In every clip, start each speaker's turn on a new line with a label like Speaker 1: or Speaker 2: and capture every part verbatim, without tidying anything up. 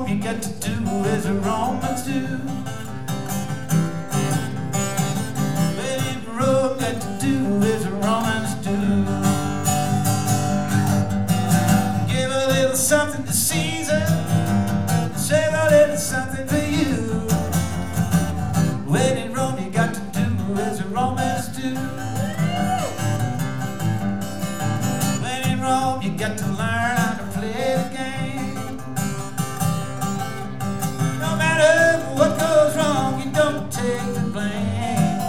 Speaker 1: you got to do as the Romans do. When in Rome, you got to do as the Romans do. Give a little something to Caesar, save a little something for you. When in Rome, you got to do as the Romans do. When in Rome, you got to learn how to play the game. No matter what goes wrong, you don't take the blame.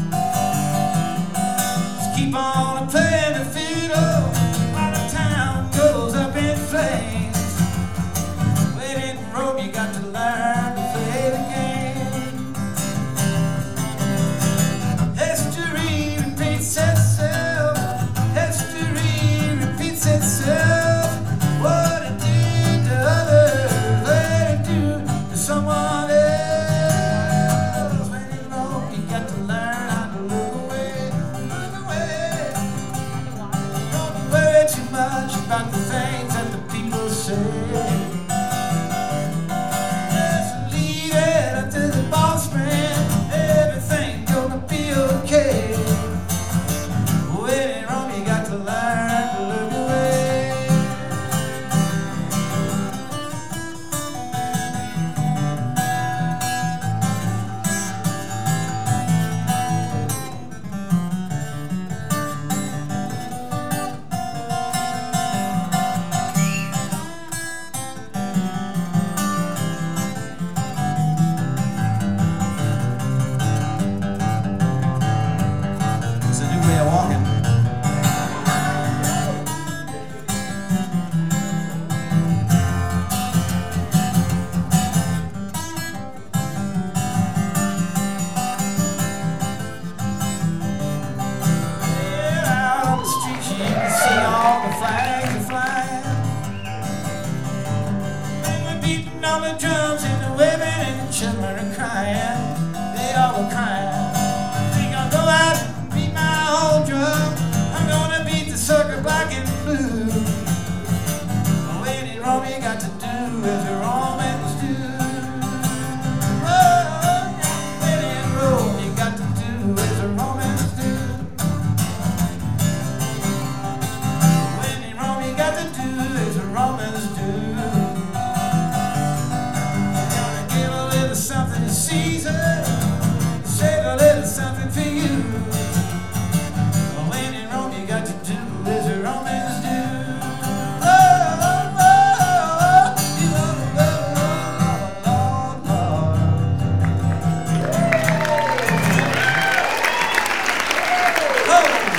Speaker 1: Just keep on playing the fiddle while the town goes up in flames. When in Rome, you got to learn to play the game. History repeats itself. History repeats itself. What it did to others, let it do to someone else. When in Rome, you got to learn how to look away, look away. Don't worry too much about the things that the people say. Just leave it up to the boss man. Everything's gonna be okay. When in Rome, you got to learn to look away. It's a new way of walking. Yeah, out on the streets you can see all the flags are flying. And we're beating all the drums and the women and the children are crying. They all were crying. Think I'll go out and beat my old drum. I'm gonna beat the sucker black and blue. When in Rome, you got to do as the Romans do. Oh, when in Rome, you got to do as the Romans do. When in Rome, you got to do as the Romans do. You gotta give a little something to Caesar, save a little something for you. When in Rome, you got to do as the Romans do. Oh, oh, oh, oh, you Lord, Lord, Lord, Lord. Oh.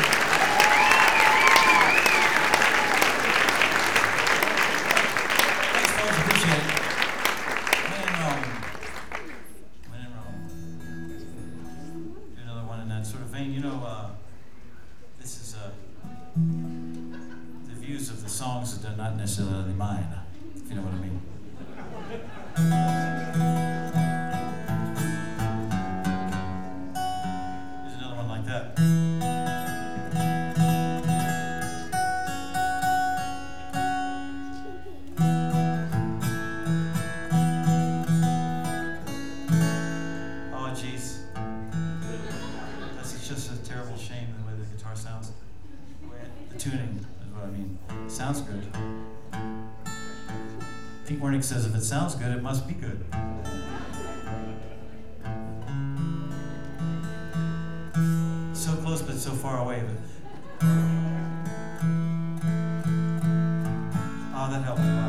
Speaker 1: Thanks, folks. Appreciate it. When in Rome. When in Rome. Do another one in that sort of vein. You know, uh, this is uh, the views of the songs that are not necessarily mine, if you know what I mean. There's another one like that. Oh, jeez. That's just a terrible shame the way the guitar sounds. The tuning is what I mean. Sounds good. Pete Wernick says if it sounds good, it must be good. So close but so far away. But... oh, that helped.